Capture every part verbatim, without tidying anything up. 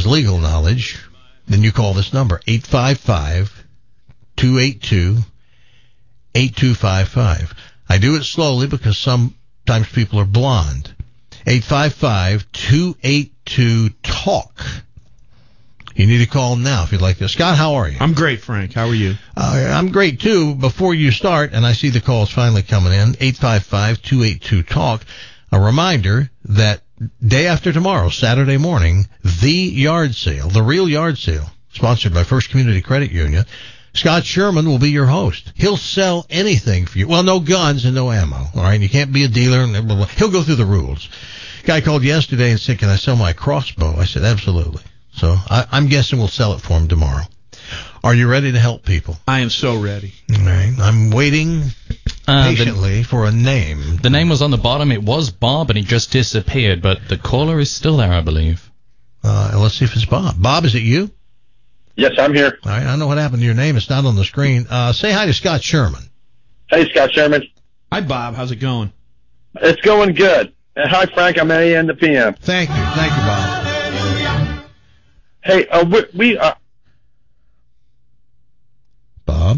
is legal knowledge, then you call this number, eight five five, two eight two, eight two five five. I do it slowly because sometimes people are blonde. eight five five, two eight two, talk. You need to call now if you'd like to. Scott, how are you? I'm great, Frank. How are you? Uh, I'm great, too. Before you start, and I see the calls finally coming in, eight five five, two eight two, talk. A reminder that day after tomorrow, Saturday morning, the yard sale, the real yard sale, sponsored by First Community Credit Union, Scott Sherman will be your host. He'll sell anything for you. Well, no guns and no ammo, all right? You can't be a dealer. And blah, blah, blah. He'll go through the rules. Guy called yesterday and said, can I sell my crossbow? I said, absolutely. So I, I'm guessing we'll sell it for him tomorrow. Are you ready to help people? I am so ready. All right. I'm waiting uh, patiently the, for a name. The name was on the bottom. It was Bob, and he just disappeared. But the caller is still there, I believe. Uh, let's see if it's Bob. Bob, is it you? Yes, I'm here. All right. I don't know what happened to your name. It's not on the screen. Uh, say hi to Scott Sherman. Hey, Scott Sherman. Hi, Bob. How's it going? It's going good. And hi, Frank. I'm A M to P M. Thank you. Thank you, Bob. Hey, uh, we, we uh, Bob?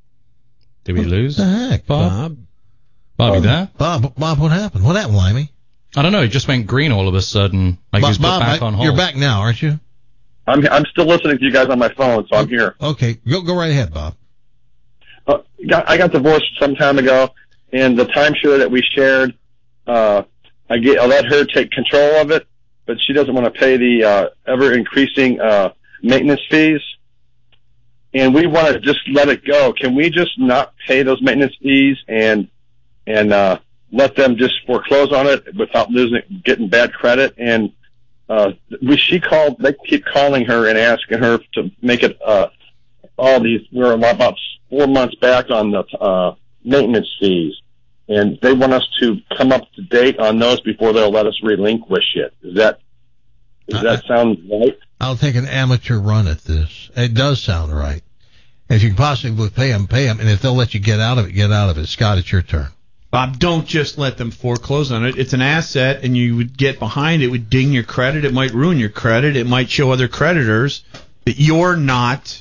Did we lose? What the heck, Bob? Bob? Bob, you Um, there? Bob, Bob, what happened? What happened, Limey? I don't know. It just went green all of a sudden. Like he was put Bob, back I, on hold. you're back now, aren't you? I'm I'm still listening to you guys on my phone, so I'm here. Okay. Go, go right ahead, Bob. Uh, got, I got divorced some time ago, and the timeshare that we shared, uh, I get I let her take control of it, but she doesn't want to pay the uh, ever increasing uh, maintenance fees, and we want to just let it go. Can we just not pay those maintenance fees and and uh, let them just foreclose on it without losing getting bad credit? And uh, we she called. They keep calling her and asking her to make it uh, all these. We're about four months back on the uh, maintenance fees. And they want us to come up to date on those before they'll let us relinquish it. Is that does that sound right? I'll take an amateur run at this. It does sound right. If you can possibly pay them, pay them. And if they'll let you get out of it, get out of it. Scott, it's your turn. Bob, don't just let them foreclose on it. It's an asset, and you would get behind it. It would ding your credit. It might ruin your credit. It might show other creditors that you're not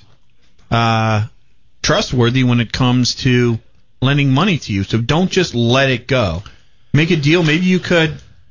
uh, trustworthy when it comes to lending money to you. So don't just let it go. Make a deal. Maybe you could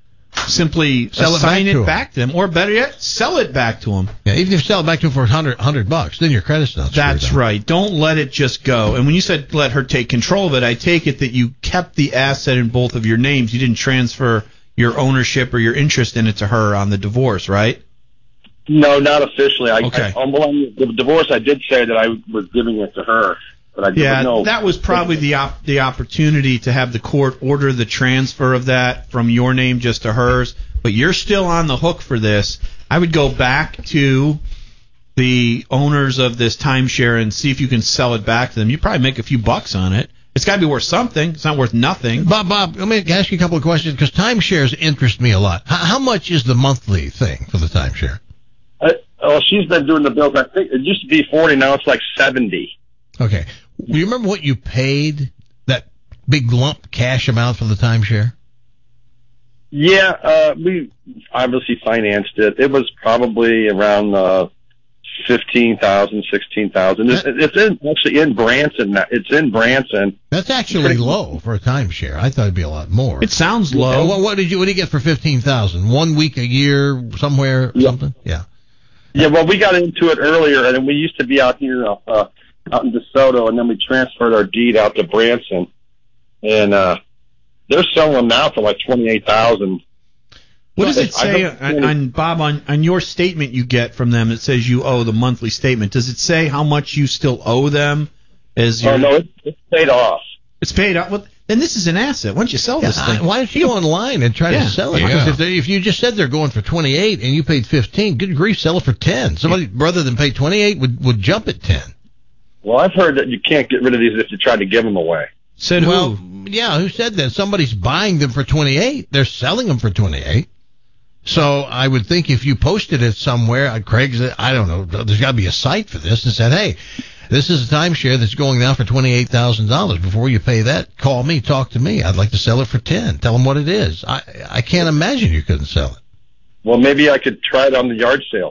simply Sell it assign back to it him. back to them, or better yet, sell it back to them. Yeah, even if you sell it back to him for a hundred, hundred bucks, then your credit's not screwed That's up. right. Don't let it just go. And when you said let her take control of it, I take it that you kept the asset in both of your names. You didn't transfer your ownership or your interest in it to her on the divorce, right? No, not officially. I, Okay. I, on the divorce, I did say that I was giving it to her, but I Yeah, didn't know. that was probably the op- the opportunity to have the court order the transfer of that from your name just to hers. But you're still on the hook for this. I would go back to the owners of this timeshare and see if you can sell it back to them. You probably make a few bucks on it. It's got to be worth something. It's not worth nothing. Bob, Bob, let me ask you a couple of questions because timeshares interest me a lot. How, how much is the monthly thing for the timeshare? Uh, oh, she's been doing the bills. I think it used to be forty. Now it's like seventy. Okay. Do you remember what you paid, that big lump cash amount for the timeshare? Yeah, uh, we obviously financed it. It was probably around uh, fifteen thousand, sixteen thousand. It's, it's in actually in Branson. now. It's in Branson. That's actually low for a timeshare. I thought it'd be a lot more. It sounds Uh, low. what, what did you What did you get for fifteen thousand? One week a year somewhere, or Yeah. something? Yeah. Yeah, well, we got into it earlier, and we used to be out here uh, out in DeSoto, and then we transferred our deed out to Branson, and uh, they're selling them now for like twenty-eight thousand. What does it I say don't- on, on Bob on, on your statement you get from them? It says you owe the monthly statement. Does it say how much you still owe them? As your, Oh no, it's, it's paid off. it's paid out. Well, then this is an asset. Why don't you sell Yeah, this I, thing? why don't you go online and try Yeah. to sell it? Yeah. Because if, they, if you just said they're going for twenty-eight and you paid fifteen, good grief, sell it for ten. Somebody rather than pay twenty-eight would, would jump at ten. Well, I've heard that you can't get rid of these if you try to give them away. Said Well, who? yeah, who said that? Somebody's buying them for twenty-eight. They're selling them for twenty-eight. So I would think if you posted it somewhere, uh, Craig's, I don't know, there's got to be a site for this, and said, hey, this is a timeshare that's going now for twenty-eight thousand dollars. Before you pay that, call me, talk to me. I'd like to sell it for ten. Tell them what it is. I I can't imagine you couldn't sell it. Well, maybe I could try it on the yard sale.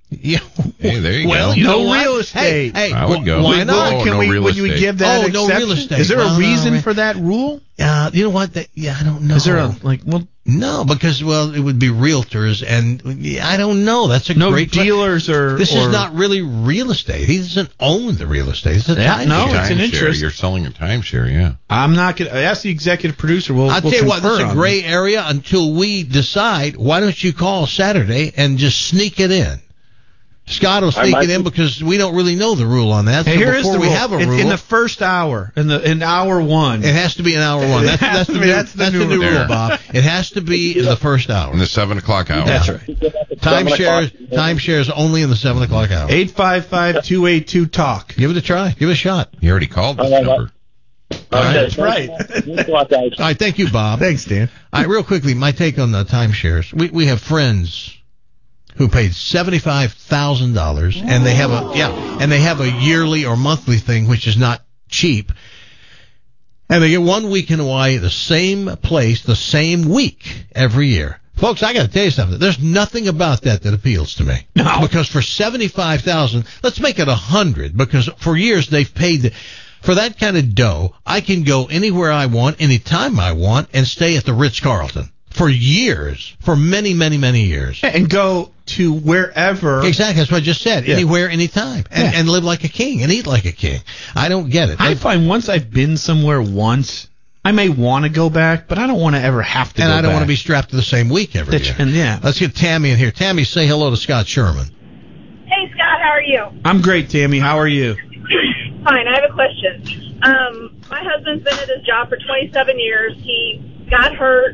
Yeah. Hey, there you Well, go. You know no what? real estate. Hey, hey, I would wh- go. Why Would not? go. Can no we, real would you estate. give that Oh, no exception? real estate. Is there a No, no, reason no. for that rule? Uh, you know what? That, yeah, I don't know. Is there a, like, well, No, because, well, it would be realtors, and yeah, I don't know. That's a no great que- dealers or... This or, is not really real estate. He doesn't own the real estate. It's a Yeah, timeshare. no, it's an Timeshare. interest. You're selling a timeshare, yeah. I'm not going to... Ask the executive producer. We'll, I'll we'll tell you what, confer this is a on gray it. area until we decide. Why don't you call Saturday and just sneak it in? Scott will sneak might it in be- because we don't really know the rule on that. Hey, so here is before the we rule. have a in, rule, in the first hour, in the in hour one. it has to be an hour one. That's, It has that's, to the, be- new, that's the that's new the new rule. rule, Bob. It has to be in the first hour. In the seven o'clock hour. That's right. Timeshares, timeshares only in the seven o'clock hour. eight five five, two eight two, talk. Give it a try. Give it a shot. You already called this Uh, number. That's right. Thanks a lot, guys. All right, thank you, Bob. Thanks, Dan. All right, real quickly, my take on the timeshares. We we have friends who paid seventy-five thousand dollars, and they have a yeah, and they have a yearly or monthly thing, which is not cheap. And they get one week in Hawaii, the same place, the same week every year. Folks, I got to tell you something. There's nothing about that that appeals to me. No. Because for seventy-five thousand dollars, let's make it one hundred, because for years they've paid the, for that kind of dough, I can go anywhere I want, anytime I want, and stay at the Ritz-Carlton for years, for many, many, many years. And go to wherever. Exactly, that's what I just said. Yeah. Anywhere, anytime, and, Yeah. and live like a king and eat like a king. I don't get it. I find once I've been somewhere once, I may want to go back, but I don't want to ever have to and go I don't back. want to be strapped to the same week every That's- year. and yeah. Let's get Tammy in here. Tammy, say hello to Scott Sherman. Hey, Scott, how are you? I'm great, Tammy. How are you? Fine, I have a question. Um, my husband's been at his job for twenty-seven years. He got hurt.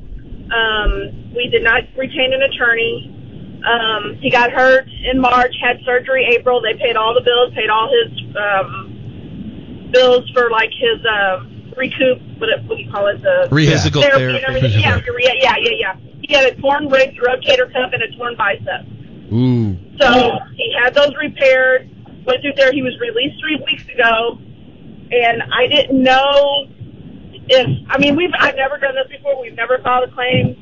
Um, we did not retain an attorney. Um, he got hurt in March, had surgery April. They paid all the bills, paid all his um, bills for, like, his uh, recoup, what, it, what do you call it? The Rehab. Physical therapy therapy. and everything. Yeah, yeah, yeah, yeah, yeah. He had a torn rib, rotator cuff and a torn bicep. Ooh. So he had those repaired, went through there. He was released three weeks ago, and I didn't know if, I mean, we've, I've never done this before. We've never filed a claim,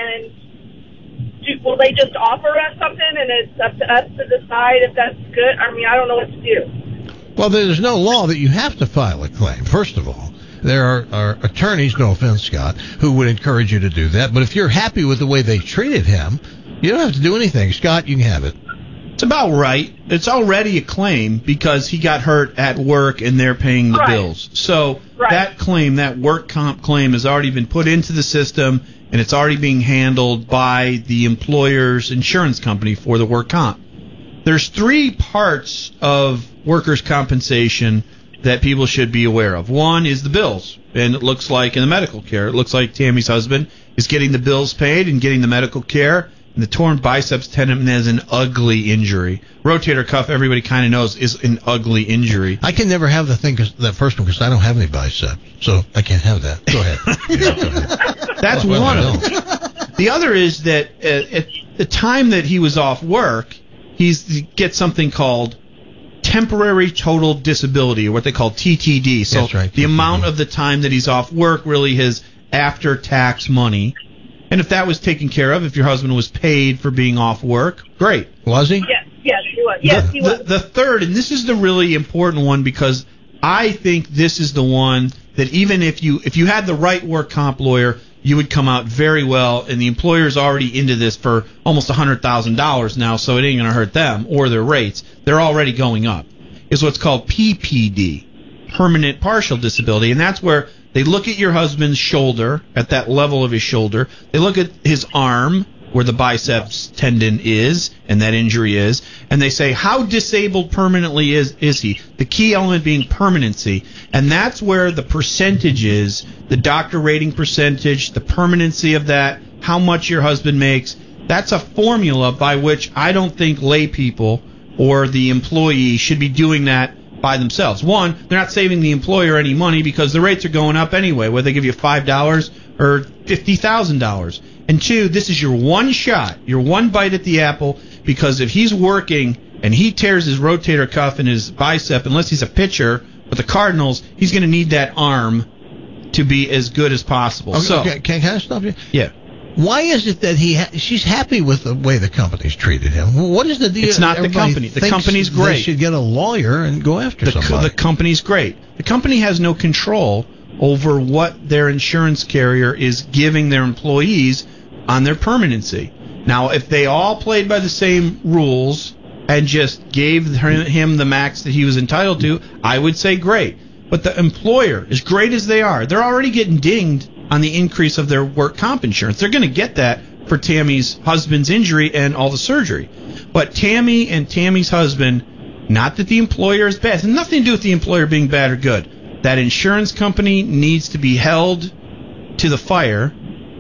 and do, will they just offer us something, and it's up to us to decide if that's good? I mean, I don't know what to do. Well, there's no law that you have to file a claim, first of all. There are, are attorneys, no offense, Scott, who would encourage you to do that. But if you're happy with the way they treated him, you don't have to do anything. Scott, you can have it. It's about right. It's already a claim because he got hurt at work and they're paying the Right. bills. So Right. that claim, that work comp claim, has already been put into the system and it's already being handled by the employer's insurance company for the work comp. There's three parts of workers' compensation that people should be aware of. One is the bills, and it looks like in the medical care, it looks like Tammy's husband is getting the bills paid and getting the medical care. And the torn biceps tendon is an ugly injury. Rotator cuff, everybody kind of knows, is an ugly injury. I can never have the thing, cause, that first one, because I don't have any biceps. So I can't have that. Go ahead. Yeah, go ahead. That's Well, one I of them. The other is that uh, at the time that he was off work, he's he gets something called temporary total disability, or what they call T T D. So That's right, the T T D. amount of the time that he's off work, really his after-tax money. And if that was taken care of, if your husband was paid for being off work, great. Was he? Yes, yes, he was. Yes, the, he was. The, the third, and this is the really important one because I think this is the one that even if you if you had the right work comp lawyer, you would come out very well, and the employer's already into this for almost one hundred thousand dollars now, so it ain't going to hurt them or their rates. They're already going up. Is what's called P P D, permanent partial disability, and that's where they look at your husband's shoulder, at that level of his shoulder. They look at his arm, where the biceps tendon is and that injury is, and they say, how disabled permanently is, is he? The key element being permanency. And that's where the percentage is, the doctor rating percentage, the permanency of that, how much your husband makes. That's a formula by which I don't think lay people or the employee should be doing that by themselves. One, they're not saving the employer any money because the rates are going up anyway, whether they give you five dollars or fifty thousand dollars. And two, this is your one shot, your one bite at the apple, because if he's working and he tears his rotator cuff and his bicep, unless he's a pitcher with the Cardinals, he's going to need that arm to be as good as possible. Okay, so, okay, can, can I stop you? yeah. Why is it that he ha- she's happy with the way the company's treated him? What is the deal? It's not the Everybody company. The thinks company's They great. should get a lawyer and go after The, co- somebody. the company's great. The company has no control over what their insurance carrier is giving their employees on their permanency. Now, if they all played by the same rules and just gave him the max that he was entitled to, I would say great. But the employer, as great as they are, they're already getting dinged on the increase of their work comp insurance. They're going to get that for Tammy's husband's injury and all the surgery. But Tammy and Tammy's husband, not that the employer is bad. It has nothing to do with the employer being bad or good. That insurance company needs to be held to the fire,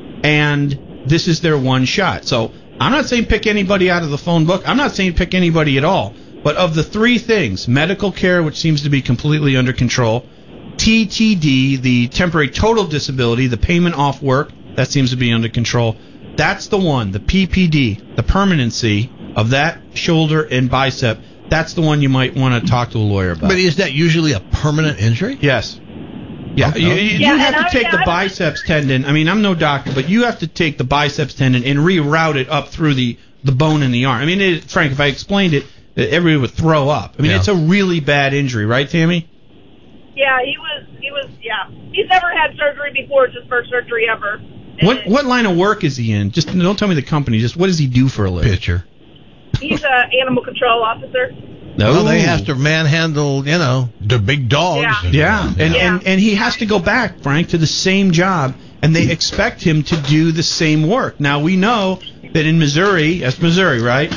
and this is their one shot. So I'm not saying pick anybody out of the phone book. I'm not saying pick anybody at all. But of the three things, medical care, which seems to be completely under control, T T D, the temporary total disability, the payment off work, that seems to be under control. That's the one, the P P D, the permanency of that shoulder and bicep. That's the one you might want to talk to a lawyer about. But is that usually a permanent injury? Yes. Yeah, Okay. you, you Yeah, have and to I- take yeah, the I- biceps tendon. I mean, I'm no doctor, but you have to take the biceps tendon and reroute it up through the, the bone in the arm. I mean, it, Frank, if I explained it, everybody would throw up. I mean, Yeah. it's a really bad injury, right, Tammy? Yeah, he was. He was. Yeah, he's never had surgery before. It's his first surgery ever. What And what line of work is he in? Just don't tell me the company. Just what does he do for a living? Pitcher. He's an animal control officer. No, Well, they have to manhandle, you know, the big dogs. Yeah. and- Yeah, and, Yeah. and and he has to go back, Frank, to the same job, and they expect him to do the same work. Now we know that in Missouri, that's Missouri, right?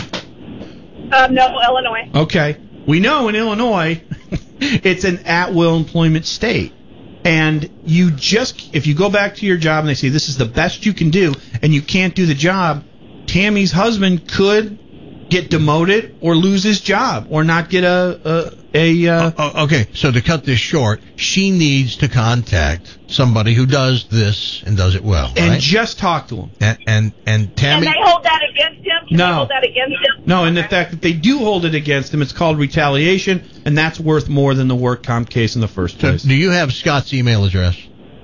Um, no, Illinois. Okay. We know in Illinois, it's an at-will employment state. And you just, if you go back to your job and they say this is the best you can do, and you can't do the job, Tammy's husband could get demoted or lose his job or not get a a, a uh, Oh, okay, so to cut this short, she needs to contact somebody who does this and does it well, and right? just talk to him. And and, and And Tammy, they hold that against him. Can No. they hold that against him? No, and the Okay. fact that they do hold it against him, it's called retaliation, and that's worth more than the work comp case in the first so place. do you have Scott's email address?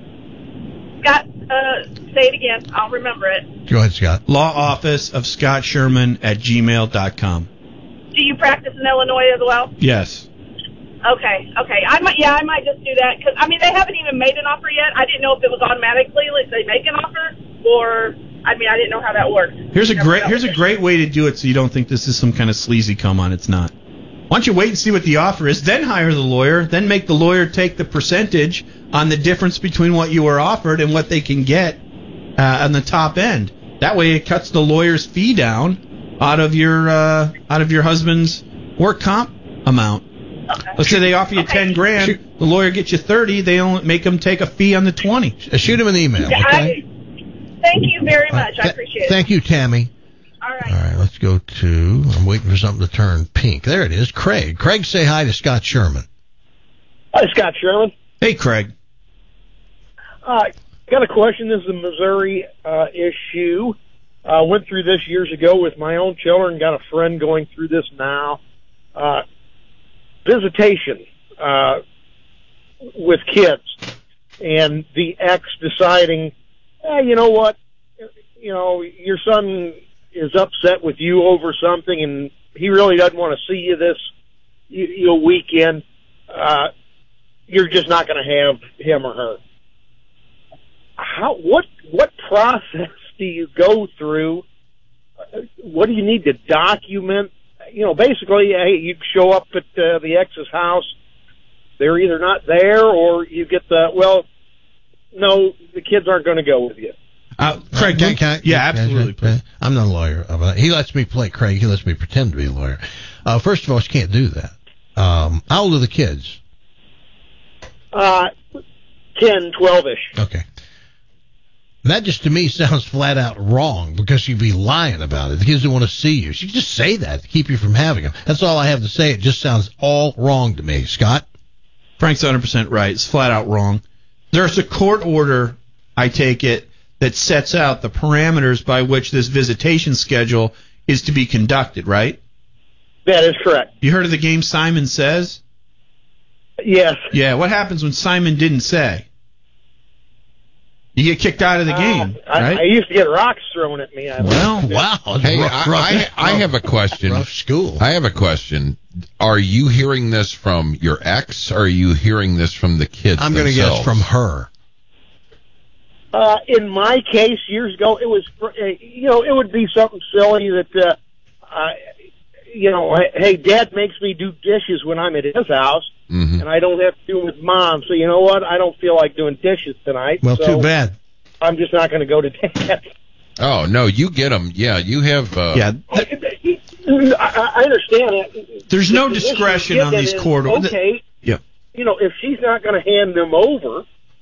Scott, uh, say it again. I'll remember it. Go ahead, Scott. Law office of Scott Sherman at gmail dot com. Do you practice in Illinois as well? Yes. Okay, okay. I might, yeah, I might just do that because I mean they haven't even made an offer yet. I didn't know if it was automatically like they make an offer or I mean I didn't know how that works. Here's a Never great dealt here's a with it. great way to do it so you don't think this is some kind of sleazy come on. It's not. Why don't you wait and see what the offer is, then hire the lawyer, then make the lawyer take the percentage on the difference between what you were offered and what they can get uh, on the top end. That way it cuts the lawyer's fee down out of your uh, out of your husband's work comp amount. Okay. Let's say they offer you Okay. ten grand, the lawyer gets you thirty. They only make them take a fee on the twenty. Uh, Shoot him an email, Yeah, okay? I, thank you very All right, much. I th- appreciate it. Thank you, Tammy. All right. All right, let's go to, I'm waiting for something to turn pink. There it is, Craig. Craig, say hi to Scott Sherman. Hi, Scott Sherman. Hey, Craig. Uh, got a question. This is a Missouri uh, issue. I uh, went through this years ago with my own children. Got a friend going through this now. Uh, visitation uh, with kids, and the ex deciding, eh, you know what, you know, your son is upset with you over something, and he really doesn't want to see you this you, you know, weekend. Uh, you're just not going to have him or her. How what what process do you go through? Uh, What do you need to document? You know, basically, hey, you show up at uh, the ex's house. They're either not there, or you get the well. No, the kids aren't going to go with you. Uh, Craig, Can- can I- yeah, can I- absolutely. can I- I'm not a lawyer. But he lets me play Craig. He lets me pretend to be a lawyer. Uh, first of all, she can't do that. Um, how old are the kids? Uh, ten, twelve-ish. Okay. That just to me sounds flat out wrong because she'd be lying about it. The kids don't want to see you. She could just say that to keep you from having them. That's all I have to say. It just sounds all wrong to me. Scott? Frank's one hundred percent right. It's flat out wrong. There's a court order, I take it, that sets out the parameters by which this visitation schedule is to be conducted, right? That is correct. You heard of the game Simon Says? Yes. Yeah, what happens when Simon didn't say? You get kicked out of the game, Uh, I, right? I used to get rocks thrown at me. I Well, Wow. That's Hey, rough, I, rough, I, I have a question. rough school. I have a question. Are you hearing this from your ex, or are you hearing this from the kids I'm going to guess themselves? from her. Uh, in my case, years ago, it was, uh, you know, it would be something silly that, uh, uh, you know, hey, Dad makes me do dishes when I'm at his house, Mhm. and I don't have to do it with Mom. So you know what? I don't feel like doing dishes tonight. Well, so too bad. I'm just not going to go to Dad. Oh, no, you get them. Yeah, you have... Uh, yeah. I, I understand it. There's no The issue discretion you on get these is, court orders. Okay. Yeah. You know, if she's not going to hand them over.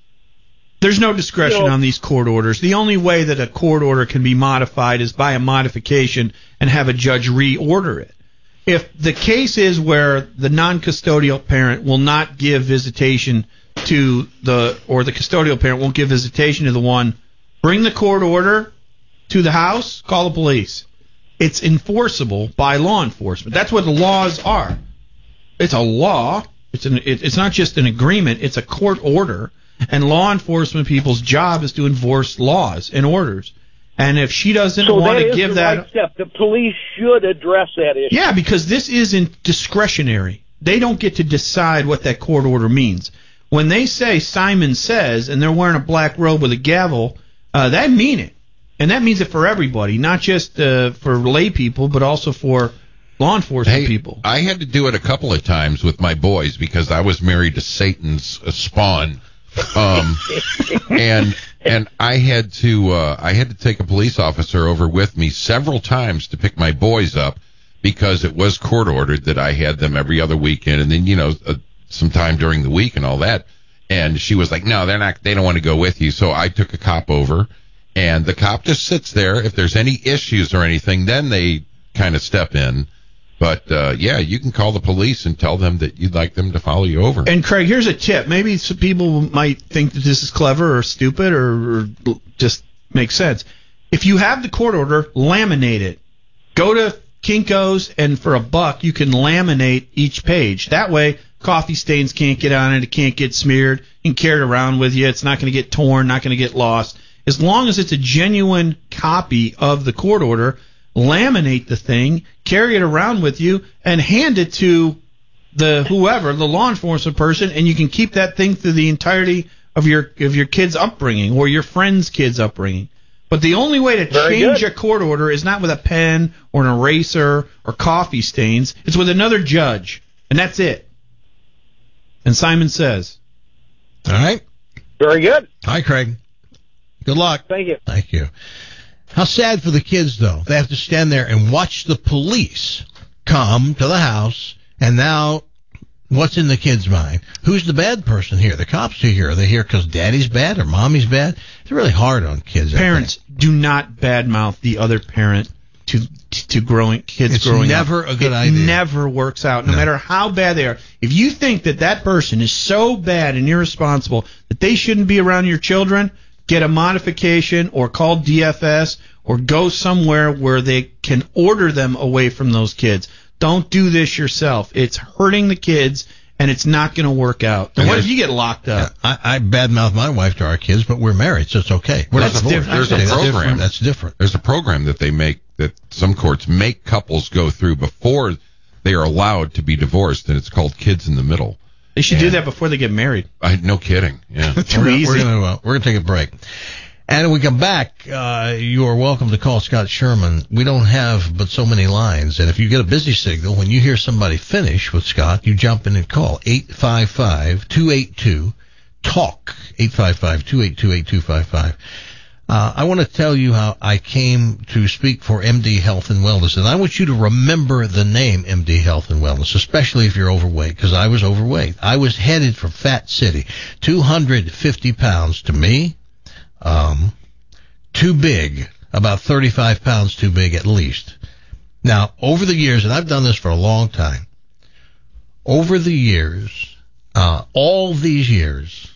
There's no discretion You know- on these court orders. The only way that a court order can be modified is by a modification and have a judge reorder it. If the case is where the non-custodial parent will not give visitation to the, or the custodial parent won't give visitation to the one, bring the court order to the house, call the police. It's enforceable by law enforcement. That's what the laws are. It's a law. It's an. It, it's not just an agreement. It's a court order. And law enforcement people's job is to enforce laws and orders. And if she doesn't So want that to is give the that, right step. The police should address that issue. yeah, because this isn't discretionary. They don't get to decide what that court order means. When they say Simon says, and they're wearing a black robe with a gavel, uh, that mean it. And that means it for everybody, not just uh, for lay people, but also for law enforcement Hey, people. I had to do it a couple of times with my boys because I was married to Satan's uh, spawn. Um, and and I had to uh, I had to take a police officer over with me several times to pick my boys up because it was court ordered that I had them every other weekend, and then you know uh, sometime during the week and all that. And she was like, "No, they're not. They don't want to go with you." So I took a cop over, and the cop just sits there. If there's any issues or anything, then they kind of step in. But, uh, yeah, you can call the police and tell them that you'd like them to follow you over. And, Craig, here's a tip. Maybe some people might think that this is clever or stupid or, or just makes sense. If you have the court order, laminate it. Go to Kinko's, and for a buck, you can laminate each page. That way, coffee stains can't get on it. It can't get smeared. You can carry it around with you. It's not going to get torn, not going to get lost. As long as it's a genuine copy of the court order, laminate the thing, carry it around with you, and hand it to the whoever, the law enforcement person, and you can keep that thing through the entirety of your of your kid's upbringing or your friend's kid's upbringing. But the only way to Very change good. a court order is not with a pen or an eraser or coffee stains. It's with another judge, and that's it. And Simon says, All right. Very good. Hi, Craig. Good luck. Thank you. Thank you. How sad for the kids, though. They have to stand there and watch the police come to the house, and now what's in the kid's mind? Who's the bad person here? The cops are here. Are they here because daddy's bad or mommy's bad? It's really hard on kids. I parents, think. do not badmouth the other parent to to growing kids It's growing never up. a good it idea. never works out, no, No. matter how bad they are. If you think that that person is so bad and irresponsible that they shouldn't be around your children, get a modification or call D F S or go somewhere where they can order them away from those kids. Don't do this yourself. It's hurting the kids, and it's not going to work out. And what if you get locked up? I, I badmouth my wife to our kids, but we're married, so it's okay. We're That's not divorced. different. There's a That's program. different. That's different. There's a program that they make that some courts make couples go through before they are allowed to be divorced, and it's called Kids in the Middle. They should do Yeah. that before they get married. I, no kidding. Yeah. Too we're, easy. We're gonna uh, we're gonna take a break, and when we come back, uh, you are welcome to call Scott Sherman. We don't have but so many lines, and if you get a busy signal when you hear somebody finish with Scott, you jump in and call eight five five, two eight two, talk eight five five, two eight two, eight two five five. Uh, I want to tell you how I came to speak for M D Health and Wellness, and I want you to remember the name M D Health and Wellness, especially if you're overweight, because I was overweight. I was headed for Fat City, two hundred fifty pounds to me, um, too big, about thirty-five pounds too big at least. Now, over the years, and I've done this for a long time, over the years, uh, all these years,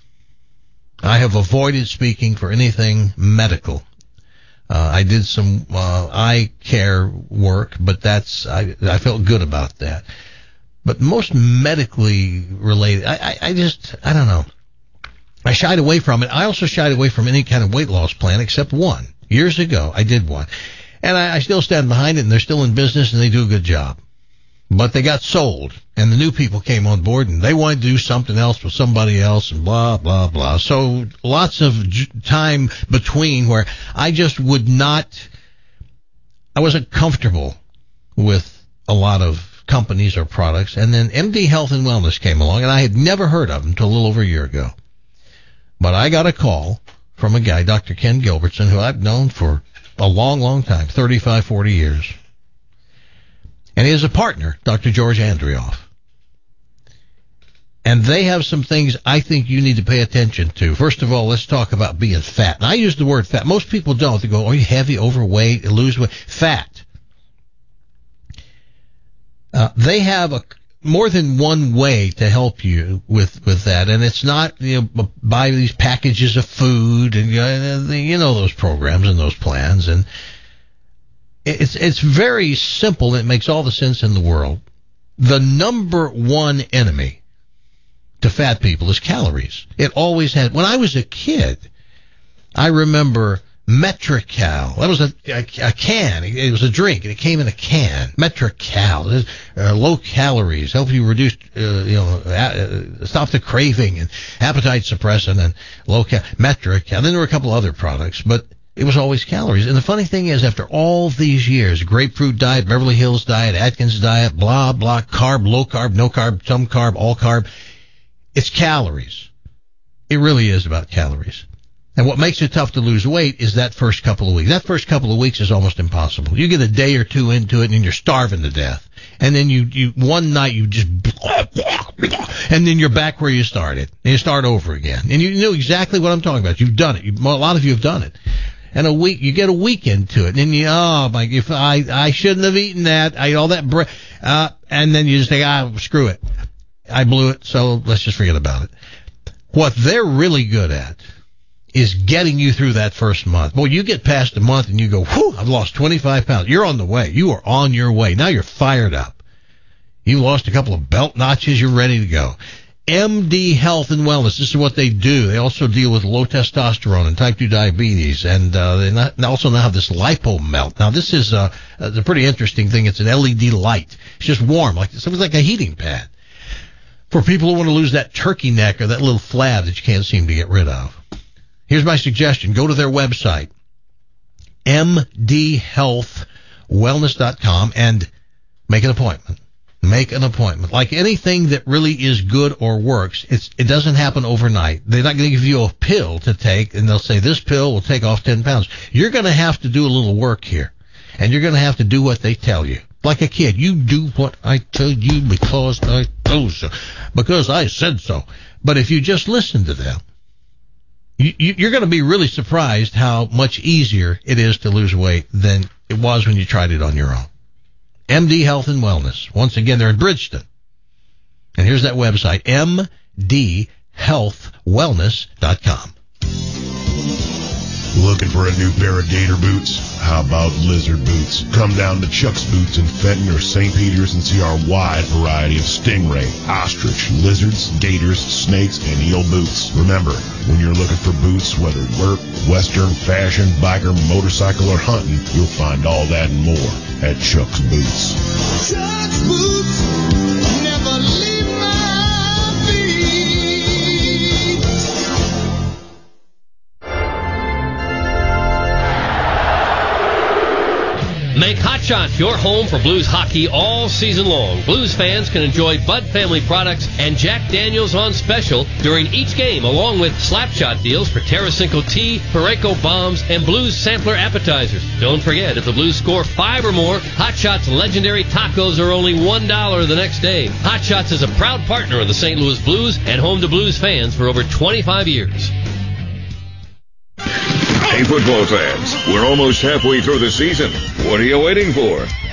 I have avoided speaking for anything medical. Uh, I did some uh, eye care work, but that's I, I felt good about that. But most medically related, I, I, I just I don't know. I shied away from it. I also shied away from any kind of weight loss plan except one. Years ago, I did one. And I, I still stand behind it, and they're still in business, and they do a good job. But they got sold, and the new people came on board, and they wanted to do something else with somebody else, and blah, blah, blah. So lots of j- time between where I just would not, I wasn't comfortable with a lot of companies or products. And then M D Health and Wellness came along, and I had never heard of them until a little over a year ago. But I got a call from a guy, Doctor Ken Gilbertson, who I've known for a long, long time, thirty-five, forty years. And he has a partner, Doctor George Andrioff. And they have some things I think you need to pay attention to. First of all, let's talk about being fat. And I use the word fat. Most people don't. They go, are you heavy, overweight, lose weight? Fat. Uh, they have a more than one way to help you with, with that. And it's not, you know, buy these packages of food and, uh, you know, those programs and those plans. And it's, it's very simple. And it makes all the sense in the world. The number one enemy to fat people is calories. It always has. When I was a kid, I remember Metrical. That was a, a, a can. It was a drink, and it came in a can. Metrical. Uh, low calories, help you reduce, uh, you know, uh, stop the craving and appetite suppressant and low cal. Metrical. And then there were a couple other products, but it was always calories. And the funny thing is, after all these years, grapefruit diet, Beverly Hills diet, Atkins diet, blah, blah, carb, low carb, no carb, some carb, all carb, it's calories. It really is about calories. And what makes it tough to lose weight is that first couple of weeks. That first couple of weeks is almost impossible. You get a day or two into it, and you're starving to death. And then you, you one night you just, and then you're back where you started. And you start over again. And you know exactly what I'm talking about. You've done it. You, a lot of you have done it. And a week, you get a week into it, and then you, oh my, if I, I shouldn't have eaten that. I ate all that bread, uh, and then you just think, ah, screw it. I blew it, so let's just forget about it. What they're really good at is getting you through that first month. Boy, you get past a month and you go, whew, I've lost twenty-five pounds. You're on the way. You are on your way. Now you're fired up. You lost a couple of belt notches. You're ready to go. M D Health and Wellness, this is what they do. They also deal with low testosterone and type two diabetes, and uh, they not, also now have this lipo melt. Now, this is uh, a pretty interesting thing. It's an L E D light. It's just warm, like something like a heating pad for people who want to lose that turkey neck or that little flab that you can't seem to get rid of. Here's my suggestion. Go to their website, m d health wellness dot com, and make an appointment. Make an appointment. Like anything that really is good or works, it's, it doesn't happen overnight. They're not going to give you a pill to take, and they'll say this pill will take off ten pounds. You're going to have to do a little work here, and you're going to have to do what they tell you. Like a kid, you do what I tell you because I told so, because I said so. But if you just listen to them, you, you, you're going to be really surprised how much easier it is to lose weight than it was when you tried it on your own. M D Health and Wellness. Once again, they're in Bridgeton. And here's that website, m d health wellness dot com. Looking for a new pair of gator boots? How about lizard boots? Come down to Chuck's Boots in Fenton or Saint Peter's and see our wide variety of stingray, ostrich, lizards, gators, snakes, and eel boots. Remember, when you're looking for boots, whether work, western, fashion, biker, motorcycle, or hunting, you'll find all that and more at Chuck's Boots. Chuck's Boots, never leave my feet. Make Hot Shots your home for Blues hockey all season long. Blues fans can enjoy Bud Family products and Jack Daniels on special during each game, along with Slapshot deals for Tarasenko tea, Pareko bombs, and Blues sampler appetizers. Don't forget, if the Blues score five or more, Hot Shots legendary tacos are only one dollar the next day. Hot Shots is a proud partner of the Saint Louis Blues and home to Blues fans for over twenty-five years. Hey, football fans, we're almost halfway through the season. What are you waiting for?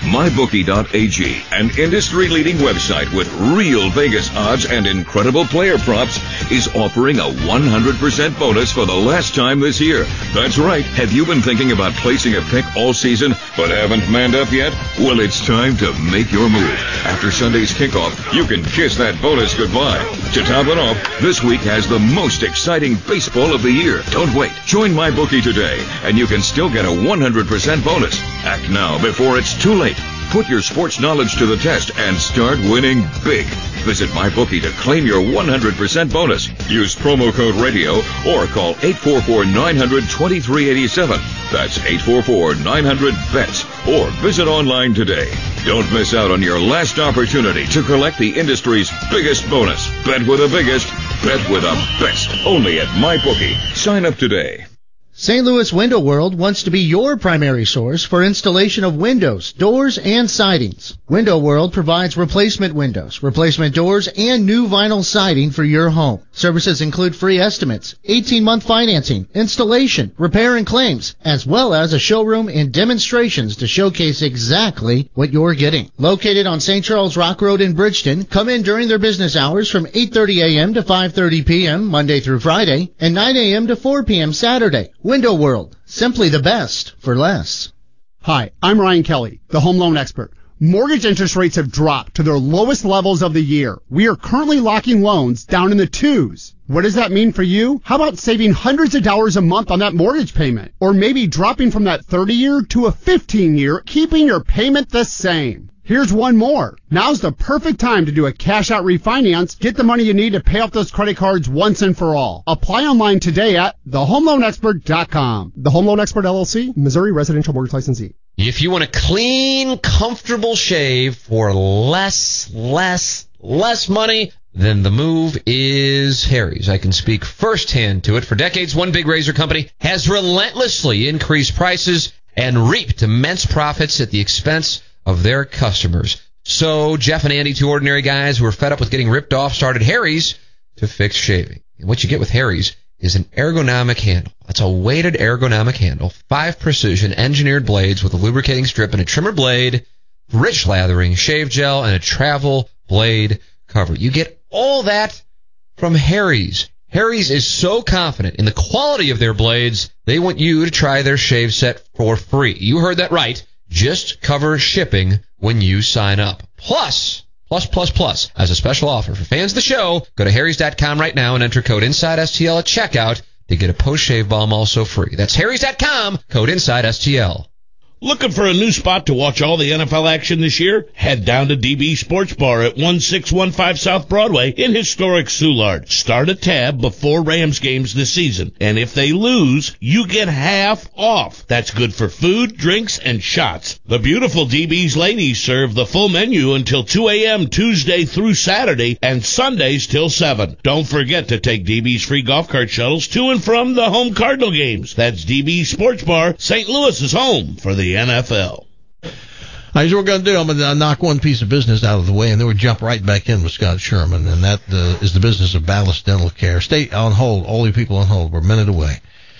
my bookie dot a g, an industry-leading website with real Vegas odds and incredible player props, is offering a one hundred percent bonus for the last time this year. That's right. Have you been thinking about placing a pick all season but haven't manned up yet? Well, it's time to make your move. After Sunday's kickoff, you can kiss that bonus goodbye. To top it off, this week has the most exciting baseball of the year. Don't wait. Join MyBookie today, and you can still get a one hundred percent bonus. Act now before it's too late. Put your sports knowledge to the test and start winning big. Visit MyBookie to claim your one hundred percent bonus. Use promo code radio or call eight four four, nine hundred, twenty-three eighty-seven. That's eight four four, nine hundred, B E T S. Or visit online today. Don't miss out on your last opportunity to collect the industry's biggest bonus. Bet with the biggest. Bet with the best. Only at MyBookie. Sign up today. Saint Louis Window World wants to be your primary source for installation of windows, doors, and sidings. Window World provides replacement windows, replacement doors, and new vinyl siding for your home. Services include free estimates, eighteen-month financing, installation, repair and claims, as well as a showroom and demonstrations to showcase exactly what you're getting. Located on Saint Charles Rock Road in Bridgeton, come in during their business hours from eight thirty a.m. to five thirty p.m. Monday through Friday, and nine a.m. to four p.m. Saturday. Window World, simply the best for less. Hi, I'm Ryan Kelly, the home loan expert. Mortgage interest rates have dropped to their lowest levels of the year. We are currently locking loans down in the twos. What does that mean for you? How about saving hundreds of dollars a month on that mortgage payment? Or maybe dropping from that thirty-year to a fifteen-year, keeping your payment the same. Here's one more. Now's the perfect time to do a cash-out refinance. Get the money you need to pay off those credit cards once and for all. Apply online today at the home loan expert dot com. The Home Loan Expert, L L C, Missouri Residential Mortgage Licensee. If you want a clean, comfortable shave for less, less, less money, then the move is Harry's. I can speak firsthand to it. For decades, one big razor company has relentlessly increased prices and reaped immense profits at the expense of their customers. So Jeff and Andy, two ordinary guys who were fed up with getting ripped off, started Harry's to fix shaving. And what you get with Harry's is an ergonomic handle. That's a weighted ergonomic handle, five precision engineered blades with a lubricating strip and a trimmer blade, rich lathering, shave gel, and a travel blade cover. You get all that from Harry's. Harry's is so confident in the quality of their blades, they want you to try their shave set for free. You heard that right. Just cover shipping when you sign up. Plus, plus, plus, plus, as a special offer for fans of the show, go to harrys dot com right now and enter code INSIDESTL at checkout to get a post-shave balm also free. That's harrys dot com, code INSIDESTL. Looking for a new spot to watch all the N F L action this year? Head down to D B Sports Bar at one six one five South Broadway in historic Soulard. Start a tab before Rams games this season, and if they lose, you get half off. That's good for food, drinks, and shots. The beautiful D B's ladies serve the full menu until two a.m. Tuesday through Saturday and Sundays till seven. Don't forget to take D B's free golf cart shuttles to and from the home Cardinal games. That's D B Sports Bar, Saint Louis's home for the N F L. All right, here's what we're going to do. I'm going to knock one piece of business out of the way, and then we'll jump right back in with Scott Sherman, and that uh, is the business of Ballast Dental Care. Stay on hold. All you people on hold. We're a minute away.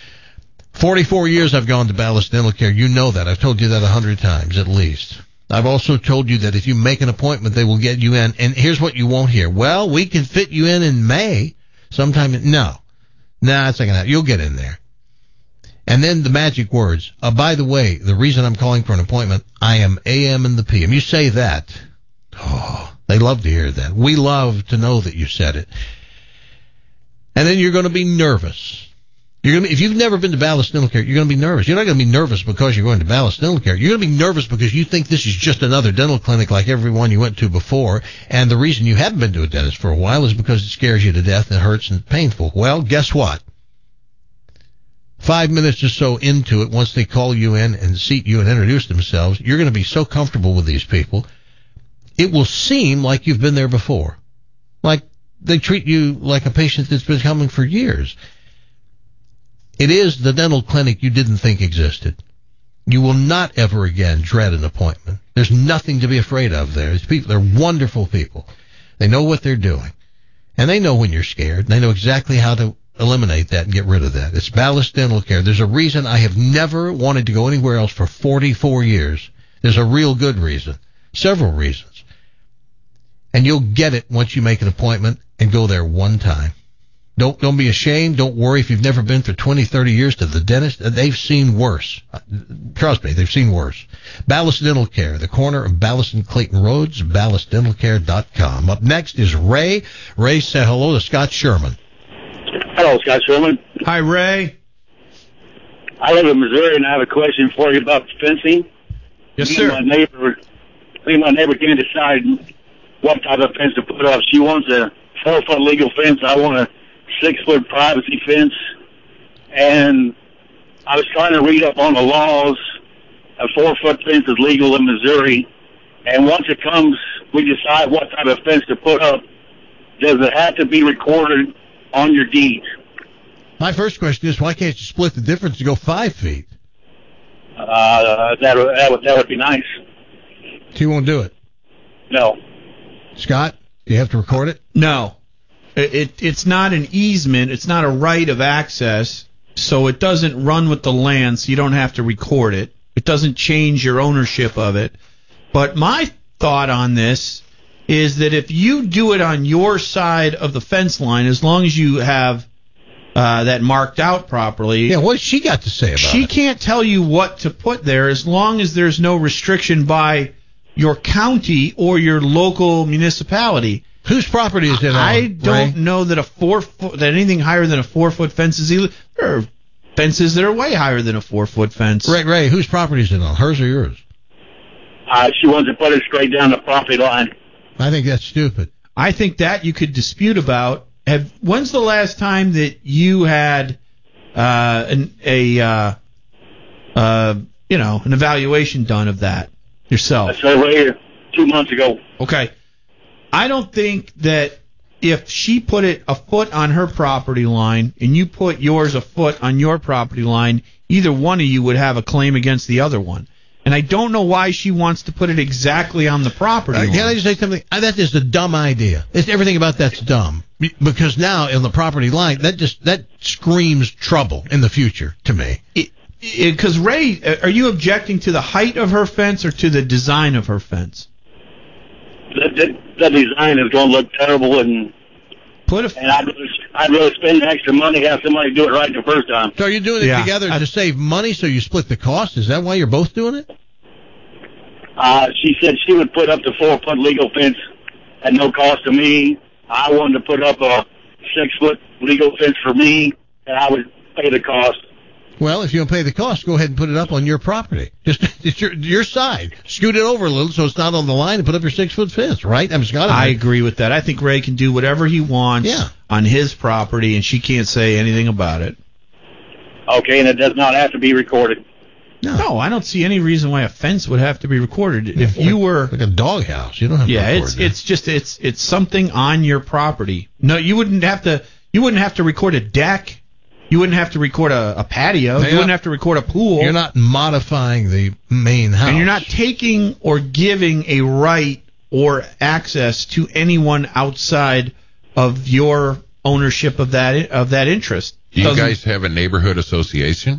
forty-four years I've gone to Ballast Dental Care. You know that. I've told you that a hundred times at least. I've also told you that if you make an appointment, they will get you in. And here's what you won't hear. Well, we can fit you in in May. Sometime. In, no. Nah, it's not going to happen. You'll get in there. And then the magic words. Uh, by the way, the reason I'm calling for an appointment, I am A M and the P M. You say that. Oh, they love to hear that. We love to know that you said it. And then you're going to be nervous. You're going to be, if you've never been to Ballast Dental Care, you're going to be nervous. You're not going to be nervous because you're going to Ballast Dental Care. You're going to be nervous because you think this is just another dental clinic like everyone you went to before. And the reason you haven't been to a dentist for a while is because it scares you to death and it hurts and painful. Well, guess what? Five minutes or so into it, once they call you in and seat you and introduce themselves, you're going to be so comfortable with these people, it will seem like you've been there before. Like they treat you like a patient that's been coming for years. It is the dental clinic you didn't think existed. You will not ever again dread an appointment. There's nothing to be afraid of there. These people, they're wonderful people. They know what they're doing. And they know when you're scared. They know exactly how to eliminate that and get rid of that. It's Ballast Dental Care. There's a reason I have never wanted to go anywhere else for forty-four years. There's a real good reason. Several reasons. And you'll get it once you make an appointment and go there one time. Don't don't be ashamed. Don't worry if you've never been for twenty, thirty years to the dentist. They've seen worse. Trust me, they've seen worse. Ballast Dental Care, the corner of Ballast and Clayton Roads, ballast dental care dot com. Up next is Ray. Ray, say hello to Scott Sherman. Hello, Scott Sherman. Hi, Ray. I live in Missouri, and I have a question for you about fencing. Yes, me sir. And my neighbor, me and my neighbor can't decide what type of fence to put up. She wants a four-foot legal fence. I want a six-foot privacy fence. And I was trying to read up on the laws. A four-foot fence is legal in Missouri. And once it comes, we decide what type of fence to put up. Does it have to be recorded on your deed? My first question is, why can't you split the difference to go five feet? Uh, that, that, would, that would be nice. She won't do it. No. Scott, do you have to record it? No. It, it It's not an easement. It's not a right of access, so it doesn't run with the land, so you don't have to record it. It doesn't change your ownership of it. But my thought on this is that if you do it on your side of the fence line, as long as you have uh, that marked out properly. Yeah, what's she got to say about she it? She can't tell you what to put there as long as there's no restriction by your county or your local municipality. Whose property is it on, I don't Ray? know that a four foot, that anything higher than a four foot fence is illegal. There are fences that are way higher than a four foot fence. Ray, Ray, whose property is it on? Hers or yours? Uh, she wants to put it straight down the property line. I think that's stupid. I think that you could dispute about. Have when's the last time that you had uh, an, a uh, uh, you know an evaluation done of that yourself? I said right here two months ago. Okay, I don't think that if she put it a foot on her property line and you put yours a foot on your property line, either one of you would have a claim against the other one. And I don't know why she wants to put it exactly on the property Uh, line. can I just say something? Uh, that is a dumb idea. It's, everything about that's dumb. Be- Because now, in the property line, that just that screams trouble in the future to me. Because, Ray, are you objecting to the height of her fence or to the design of her fence? The, the, the design is going to look terrible, and Put a f- and I'd, rather- I'd rather spend the extra money, have somebody do it right the first time. So are you doing it Yeah. together to save money so you split the cost? Is that why you're both doing it? Uh, she said she would put up the four-foot legal fence at no cost to me. I wanted to put up a six-foot legal fence for me, and I would pay the cost. Well, if you don't pay the cost, go ahead and put it up on your property. Just it's your your side. Scoot it over a little so it's not on the line and put up your six-foot fence, right? I mean, it's gotta I be. agree with that. I think Ray can do whatever he wants Yeah. on his property, and she can't say anything about it. Okay, and it does not have to be recorded. No, No, I don't see any reason why a fence would have to be recorded. If you were, like a doghouse, you don't have yeah, to record it's that. it's just it's it's something on your property. No, you wouldn't have to. You wouldn't have to record a deck. You wouldn't have to record a, a patio. They You wouldn't are- have to record a pool. You're not modifying the main house. And you're not taking or giving a right or access to anyone outside of your ownership of that of that interest. Do you Doesn't- guys have a neighborhood association?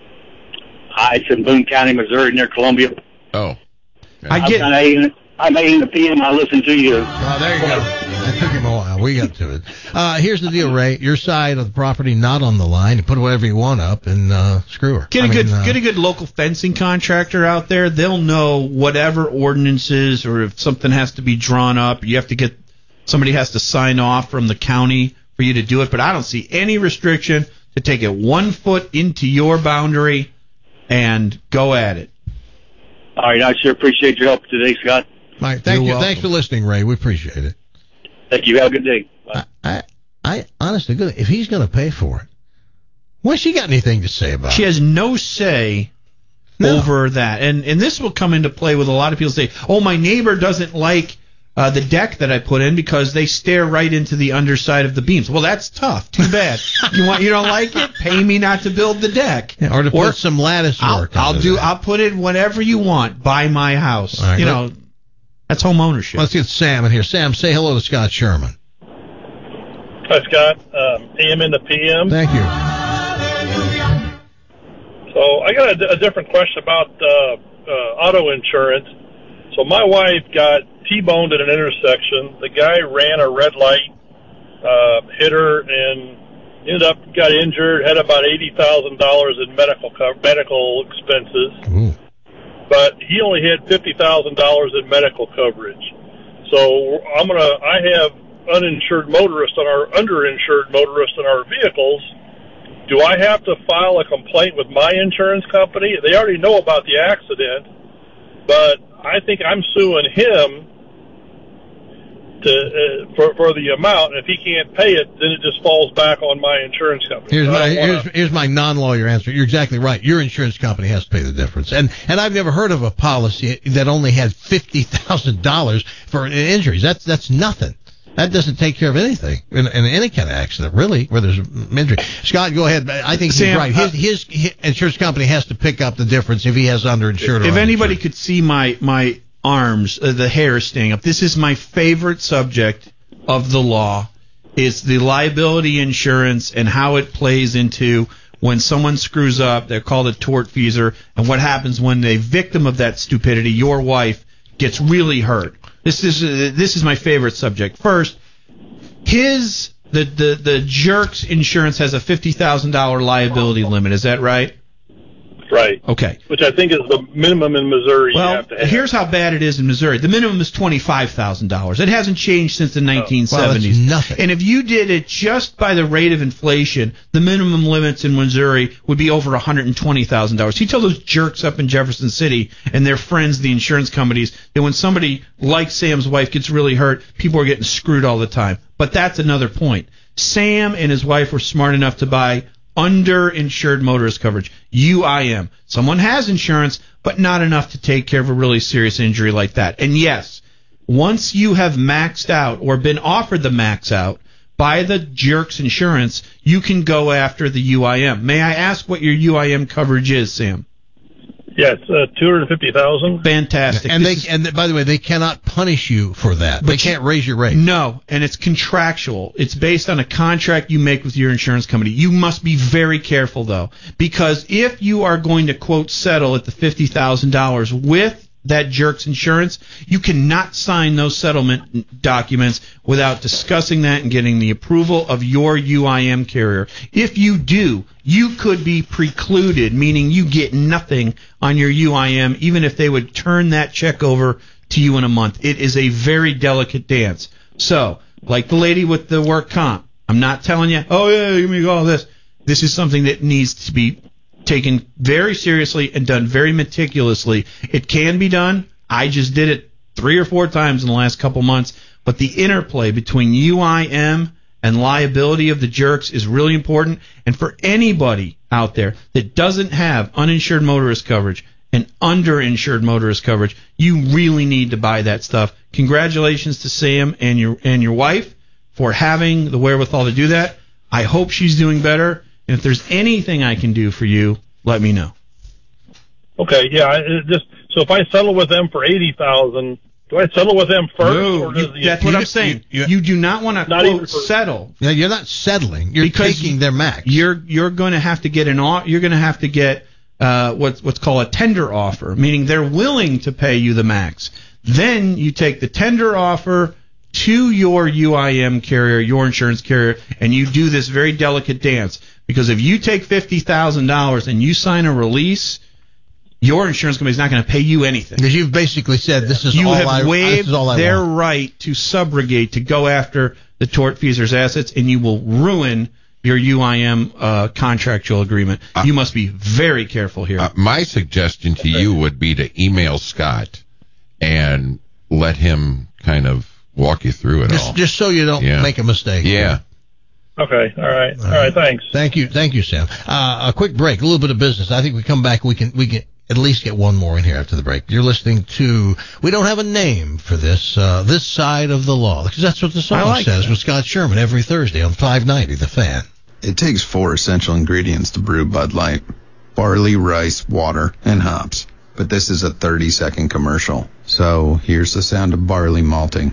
Uh, it's in Boone County, Missouri, near Columbia. Oh. I get. I'm eight in- I'm eight in the P M. I listen to you. Oh, there you go. It took him a while. We got to it. Uh, here's the deal, Ray. Your side of the property not on the line. You put whatever you want up and uh, screw her. Get a I mean, good uh, get a good local fencing contractor out there. They'll know whatever ordinances or if something has to be drawn up. You have to get somebody has to sign off from the county for you to do it. But I don't see any restriction to take it one foot into your boundary and go at it. All right, I sure appreciate your help today, Scott. All right, thank You're you. welcome. Thanks for listening, Ray. We appreciate it. Thank you. Have a good day. Bye. I, I, I honestly, good. If he's going to pay for it, what's she got anything to say about She it? has no say No. over that. And and this will come into play with a lot of people say, oh, my neighbor doesn't like uh, the deck that I put in because they stare right into the underside of the beams. Well, that's tough. Too bad. you want you don't like it? Pay me not to build the deck. Yeah, or to Or put some lattice I'll, work. I'll onto do. that. I'll put it whatever you want. Buy my house. All right, you let- know, that's home ownership. Let's get Sam in here. Sam, say hello to Scott Sherman. Hi, Scott. Um, A M in the P M. Thank you. So I got a, a different question about uh, uh, auto insurance. So my wife got T-boned at an intersection. The guy ran a red light, uh, hit her, and ended up got injured. Had about eighty thousand dollars in medical co- medical expenses. Ooh. But he only had fifty thousand dollars in medical coverage. So I'm gonna. I have uninsured motorists on our underinsured motorists in our vehicles. Do I have to file a complaint with my insurance company? They already know about the accident, but I think I'm suing him to uh, for for the amount. And if he can't pay it, then it just falls back on my insurance company. Here's I my don't wanna- here's, here's my non-lawyer answer. You're exactly right. Your insurance company has to pay the difference. And and I've never heard of a policy that only had fifty thousand dollars for injuries. That's that's nothing. That doesn't take care of anything in, in any kind of accident, really, where there's injury. Scott, go ahead. I think he's Sam, right. His, uh, his, his insurance company has to pick up the difference if he has underinsured. If or anybody uninsured. could see my my arms, uh, the hair standing up. This is my favorite subject of the law. Is the liability insurance and how it plays into when someone screws up. They're called a tortfeasor, and what happens when the victim of that stupidity, your wife, gets really hurt. This is uh, this is my favorite subject. First, his the the the jerk's insurance has a fifty thousand dollar liability limit. Is that right? Right. Okay. Which I think is the minimum in Missouri you Well, have to have. here's how bad it is in Missouri. The minimum is twenty-five thousand dollars. It hasn't changed since the nineteen seventies. Well, that's nothing. And if you did it just by the rate of inflation, the minimum limits in Missouri would be over one hundred twenty thousand dollars. You tell those jerks up in Jefferson City and their friends, the insurance companies, that when somebody like Sam's wife gets really hurt, people are getting screwed all the time. But that's another point. Sam and his wife were smart enough to buy underinsured motorist coverage, U I M. Someone has insurance, but not enough to take care of a really serious injury like that. And yes, once you have maxed out or been offered the max out by the jerk's insurance, you can go after the U I M. May I ask what your U I M coverage is, Sam? Yeah, it's uh, two hundred fifty thousand. Fantastic. And they This is- and by the way, they cannot punish you for that. They can't raise your rate. No, and it's contractual. It's based on a contract you make with your insurance company. You must be very careful, though, because if you are going to, quote, settle at the fifty thousand dollars with that jerk's insurance, you cannot sign those settlement documents without discussing that and getting the approval of your U I M carrier. If you do, you could be precluded, meaning you get nothing on your U I M, even if they would turn that check over to you in a month. It is a very delicate dance. So, like the lady with the work comp, I'm not telling you, oh, yeah, give me all this. This is something that needs to be taken very seriously and done very meticulously. It can be done. I just did it three or four times in the last couple months. But the interplay between U I M and liability of the jerks is really important. And for anybody out there that doesn't have uninsured motorist coverage and underinsured motorist coverage, you really need to buy that stuff. Congratulations to Sam and your and your wife for having the wherewithal to do that. I hope she's doing better. And if there's anything I can do for you, let me know. Okay, yeah. I- it just so if I settle with them for eighty thousand, do I settle with them first? No, or does you- the, that's what I'm saying. You, you do not want to Not even quote for- settle. Yeah, you're not settling. You're Because taking their max. You're you're going to have to get an au- you're going to have to get uh, what's what's called a tender offer, meaning they're willing to pay you the max. Then you take the tender offer to your U I M carrier, your insurance carrier, and you do this very delicate dance. Because if you take fifty thousand dollars and you sign a release, your insurance company is not going to pay you anything. Because you've basically said this is You all have I, waived this is all I their want. right to subrogate, to go after the tortfeasor's assets, and you will ruin your U I M uh, contractual agreement. Uh, you must be very careful here. Uh, my suggestion to you would be to email Scott and let him kind of walk you through it Just, all. just so you don't Yeah. make a mistake. Yeah. Okay, all right, all right. Thanks. Thank you, thank you, Sam. Uh, a quick break, a little bit of business. I think we come back, we can we can at least get one more in here after the break. You're listening to. We don't have a name for this. Uh, this side of the law, because that's what the song like says that. with Scott Sherman every Thursday on five ninety The Fan. It takes four essential ingredients to brew Bud Light: barley, rice, water, and hops. But this is a thirty second commercial. So here's the sound of barley malting.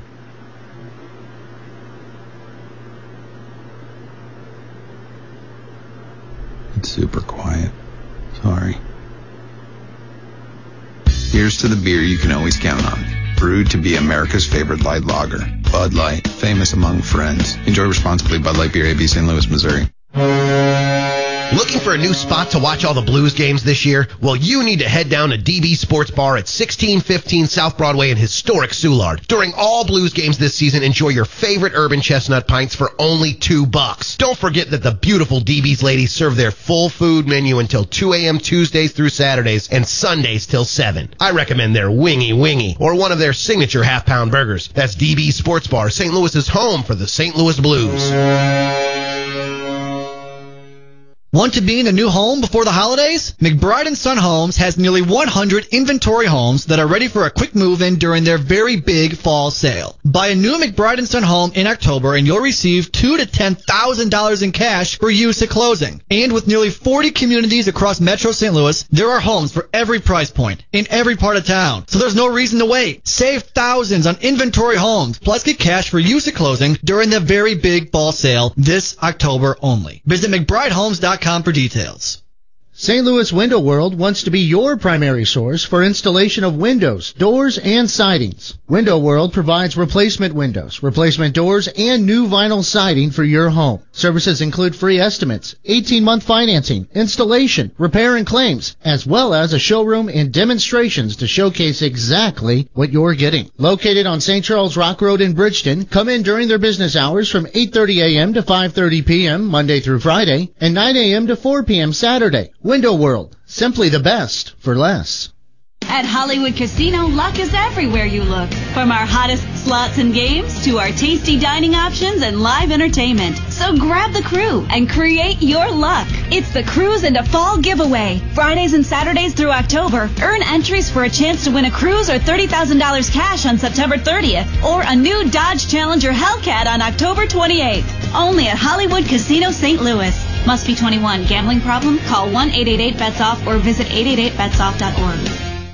It's super quiet. Sorry. Here's to the beer you can always count on. Brewed to be America's favorite light lager. Bud Light, famous among friends. Enjoy responsibly. Bud Light Beer, A B, Saint Louis, Missouri. Looking for a new spot to watch all the Blues games this year? Well, you need to head down to D B Sports Bar at sixteen fifteen South Broadway in historic Soulard. During all Blues games this season, enjoy your favorite Urban Chestnut pints for only two bucks. Don't forget that the beautiful D B's ladies serve their full food menu until two a.m. Tuesdays through Saturdays and Sundays till seven. I recommend their Wingy Wingy or one of their signature half-pound burgers. That's D B Sports Bar, Saint Louis's home for the Saint Louis Blues. Want to be in a new home before the holidays? McBride and Son Homes has nearly one hundred inventory homes that are ready for a quick move-in during their very big fall sale. Buy a new McBride and Son home in October and you'll receive two thousand to ten thousand dollars in cash for use at closing. And with nearly forty communities across Metro Saint Louis, there are homes for every price point in every part of town. So there's no reason to wait. Save thousands on inventory homes, plus get cash for use at closing during the very big fall sale this October only. Visit McBride Homes dot com for details. Saint Louis Window World wants to be your primary source for installation of windows, doors, and sidings. Window World provides replacement windows, replacement doors, and new vinyl siding for your home. Services include free estimates, eighteen-month financing, installation, repair and claims, as well as a showroom and demonstrations to showcase exactly what you're getting. Located on Saint Charles Rock Road in Bridgeton, come in during their business hours from eight thirty a.m. to five thirty p.m. Monday through Friday, and nine a.m. to four p.m. Saturday. Window World, simply the best for less. At Hollywood Casino, luck is everywhere you look. From our hottest slots and games to our tasty dining options and live entertainment. So grab the crew and create your luck. It's the Cruise into Fall giveaway. Fridays and Saturdays through October, earn entries for a chance to win a cruise or thirty thousand dollars cash on September thirtieth or a new Dodge Challenger Hellcat on October twenty-eighth. Only at Hollywood Casino Saint Louis. Must be twenty-one. Gambling problem? Call one eight eight eight bets off or visit eight eight eight bets off dot org.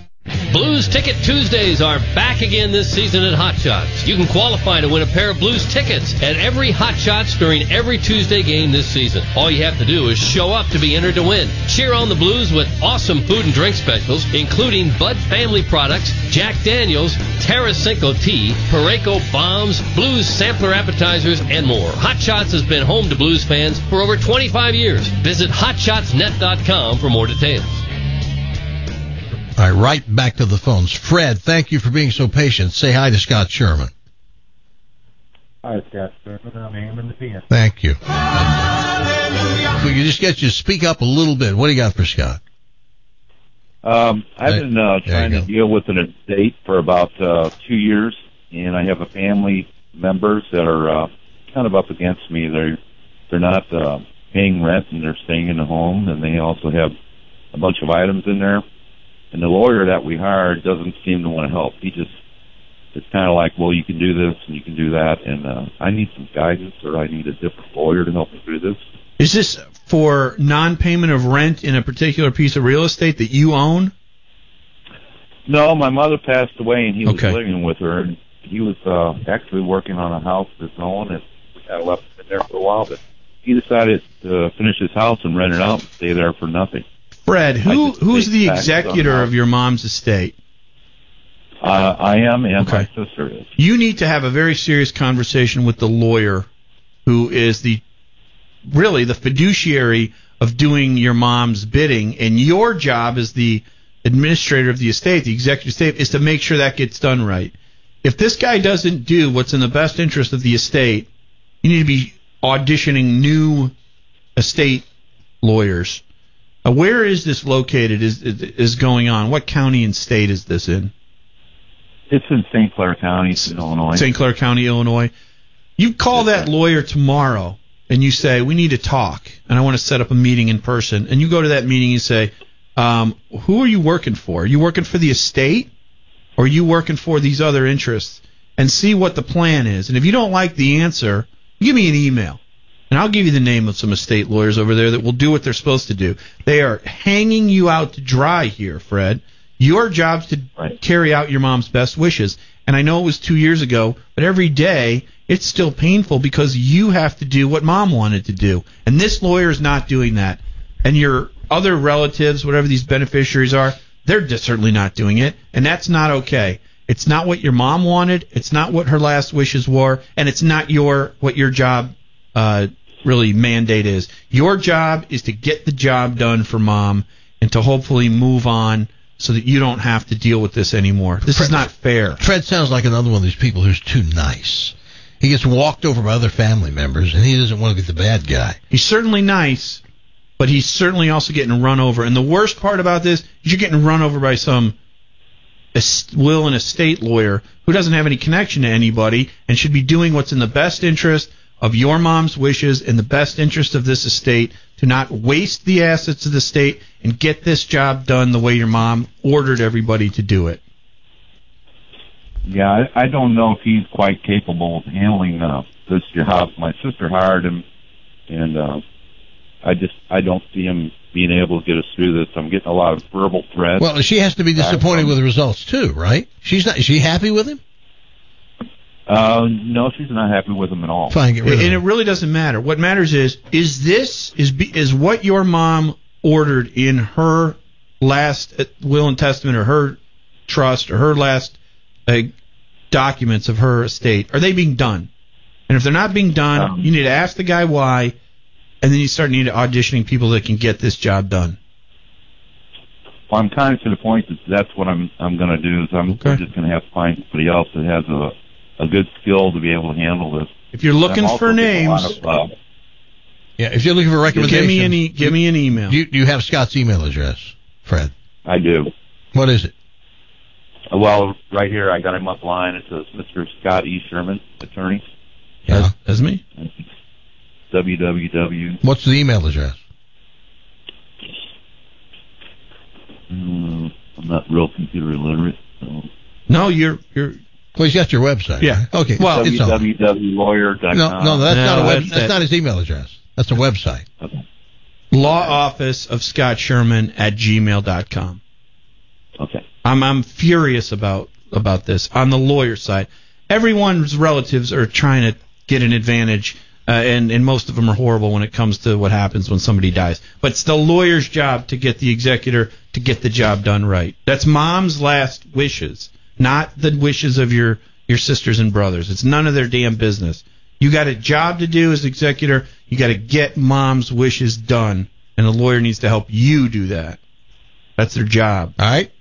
Blues Ticket Tuesdays are back again this season at Hot Shots. You can qualify to win a pair of Blues tickets at every Hot Shots during every Tuesday game this season. All you have to do is show up to be entered to win. Cheer on the Blues with awesome food and drink specials, including Bud Family products, Jack Daniels, Terra Cinco Tea, Pareco Bombs, Blues sampler appetizers, and more. Hot Shots has been home to Blues fans for over twenty-five years. Visit hot shots net dot com for more details. All right, right back to the phones. Fred, thank you for being so patient. Say hi to Scott Sherman. Hi, Scott Sherman. I'm Hammond the Pen. Thank you. We can just get you to speak up a little bit. What do you got for Scott? Um, I've been uh, trying to go. deal with an estate for about uh, two years, and I have a family members that are uh, kind of up against me. They're they're not uh, paying rent, and they're staying in the home, and they also have a bunch of items in there. And the lawyer that we hired doesn't seem to want to help. He just, it's kind of like, well, you can do this and you can do that, and uh, I need some guidance, or I need a different lawyer to help me through this. Is this for non-payment of rent in a particular piece of real estate that you own? No, my mother passed away, and he was Okay. living with her, and he was uh, actually working on a house of his own, and we kind of left him there for a while, but he decided to finish his house and rent it out and stay there for nothing. Fred, who I just who's paid the taxes on executor that. of your mom's estate? Uh, I am, and Okay. my sister is. You need to have a very serious conversation with the lawyer who is the really the fiduciary of doing your mom's bidding, and your job as the administrator of the estate, the executive estate, is to make sure that gets done right. If this guy doesn't do what's in the best interest of the estate, you need to be auditioning new estate lawyers. Uh, where is this located? Is is going on? What county and state is this in? It's in Saint Clair County, in Illinois. Saint Clair County, Illinois. You call that lawyer tomorrow and you say, we need to talk, and I want to set up a meeting in person. And you go to that meeting and you say, um, who are you working for? Are you working for the estate, or are you working for these other interests? And see what the plan is. And if you don't like the answer, give me an email. And I'll give you the name of some estate lawyers over there that will do what they're supposed to do. They are hanging you out to dry here, Fred. Your job's to right. carry out your mom's best wishes. And I know it was two years ago, but every day it's still painful because you have to do what mom wanted to do. And this lawyer is not doing that. And your other relatives, whatever these beneficiaries are, they're just certainly not doing it, and that's not okay. It's not what your mom wanted. It's not what her last wishes were, and it's not your what your job uh, really mandate is. Your job is to get the job done for mom and to hopefully move on so that you don't have to deal with this anymore. This Fred, is not fair. Fred sounds like another one of these people who's too nice. He gets walked over by other family members, and he doesn't want to be the bad guy. He's certainly nice, but he's certainly also getting run over. And the worst part about this is you're getting run over by some will and estate lawyer who doesn't have any connection to anybody and should be doing what's in the best interest of your mom's wishes and the best interest of this estate to not waste the assets of the state and get this job done the way your mom ordered everybody to do it. Yeah, I, I don't know if he's quite capable of handling uh, this job. My sister hired him, and uh, I just I don't see him being able to get us through this. I'm getting a lot of verbal threats. Well, she has to be disappointed with the results too, right? She's not. Is she happy with him? Uh, no, she's not happy with him at all. Fine, get rid of And it him. really doesn't matter. What matters is is this is be- is what your mom ordered in her last will and testament or her trust or her last uh, documents of her estate, are they being done? And if they're not being done, um, you need to ask the guy why, and then you start needing auditioning people that can get this job done. Well, I'm kind of to the point that that's what I'm I'm going to do. Is I'm okay. just going to have to find somebody else that has a a good skill to be able to handle this. If you're looking for names, of, uh, yeah, if you're looking for recommendations, give me an e- give me an email. Do you, do you have Scott's email address, Fred? I do. What is it? Well, right here, I got him up line. It says Mister Scott E. Sherman, attorney. Yeah, that's me. W W W. What's the email address? Mm, I'm not real computer illiterate. So. No, you're you're. Well, he's got your website. Yeah. Right? Okay. Well, w w w lawyer dot com. No, no, that's no, not a web. That's, that's not his email address. That's a website. Okay. Law office of Scott Sherman at gmail dot com. Okay. I'm I'm furious about about this on the lawyer side. Everyone's relatives are trying to get an advantage, uh, and and most of them are horrible when it comes to what happens when somebody dies. But it's the lawyer's job to get the executor to get the job done right. That's mom's last wishes, not the wishes of your your sisters and brothers. It's none of their damn business. You got a job to do as executor. You got to get mom's wishes done, and the lawyer needs to help you do that. That's their job. All right.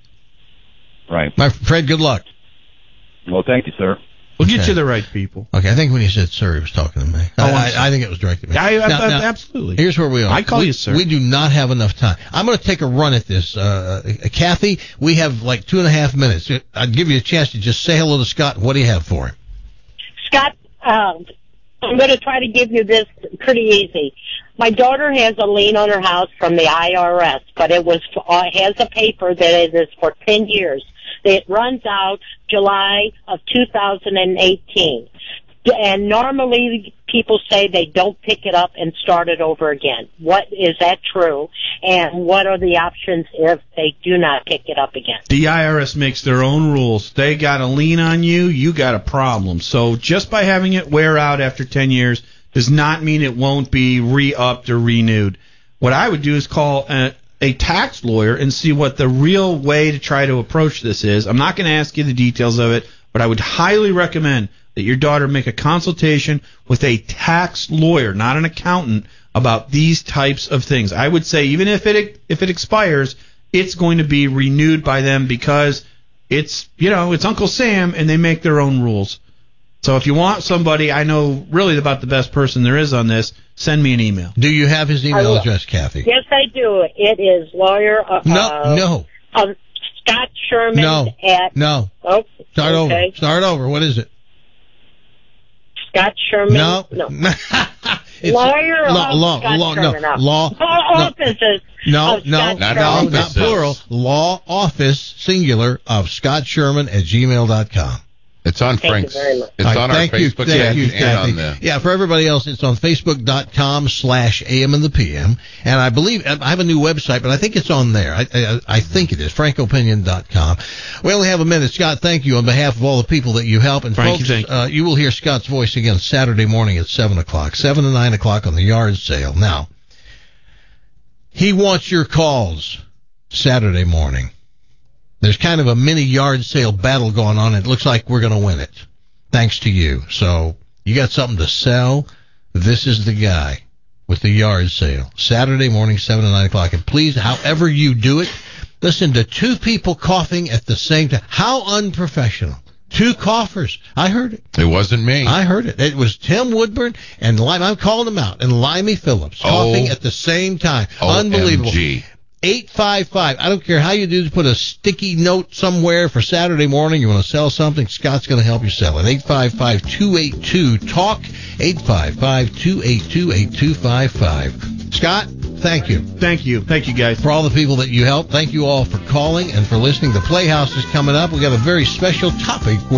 Right. My Fred, good luck. Well, thank you, sir. We'll Okay. get you the right people. Okay, I think when he said sir, he was talking to me. Oh, I, I'm I, sorry. I think it was directed to me. I, I, Now- I- now, absolutely. Here's where we are. I call we, you sir. We do not have enough time. I'm going to take a run at this. Uh, uh, Kathy, we have like two and a half minutes. I'd give you a chance to just say hello to Scott. What do you have for him? Scott, um, I'm going to try to give you this pretty easy. My daughter has a lien on her house from the I R S, but it was uh, has a paper that it is for ten years. It runs out July of two thousand eighteen. And normally people say they don't pick it up and start it over again. What is that true? And what are the options if they do not pick it up again? The I R S makes their own rules. They got a lien on you, you got a problem. So just by having it wear out after ten years does not mean it won't be re-upped or renewed. What I would do is call a, a tax lawyer and see what the real way to try to approach this is. I'm not going to ask you the details of it, but I would highly recommend that your daughter make a consultation with a tax lawyer, not an accountant, about these types of things. I would say even if it if it expires, it's going to be renewed by them because it's, you know, it's Uncle Sam and they make their own rules. So if you want somebody, I know really about the best person there is on this, send me an email. Do you have his I email will. address, Kathy? Yes, I do. It is lawyer. Uh, No, no. Um, Scott Sherman No, at. no. Oh, Start okay. over. Start over. What is it? Scott Sherman. No. No. It's lawyer law, of law, Scott law, no, Sherman. No. law, Law no. offices. No, of no, Scott not, Sherman. no, not plural. Law office, singular, of Scott Sherman at gmail dot com. It's on Thank Frank's. you very much. It's All right, on our thank you, Facebook thank page you, and Kathy. on the. Yeah, for everybody else, it's on facebook dot com slash A M and the P M. And I believe I have a new website, but I think it's on there. I, I, I think it is, frank opinion dot com. We only have a minute. Scott, thank you on behalf of all the people that you help. And Frank, folks, thank you. Uh, you will hear Scott's voice again Saturday morning at seven o'clock, seven to nine o'clock on the yard sale. Now, he wants your calls Saturday morning. There's kind of a mini yard sale battle going on. It looks like we're going to win it, thanks to you. So you got something to sell? This is the guy with the yard sale. Saturday morning, seven to nine o'clock. And please, however you do it, listen to two people coughing at the same time. How unprofessional. Two coughers. I heard it. It wasn't me. I heard it. It was Tim Woodburn and Lime. I'm calling them out. And Limey Phillips coughing Oh. at the same time. O M G. Unbelievable. eight five five. I don't care how you do. Put a sticky note somewhere for Saturday morning. You want to sell something? Scott's going to help you sell it. eight five five, two eight two, talk. eight five five, two eight two, eight two five five. Scott, thank you. Thank you. Thank you, guys. For all the people that you helped, thank you all for calling and for listening. The Playhouse is coming up. We got a very special topic.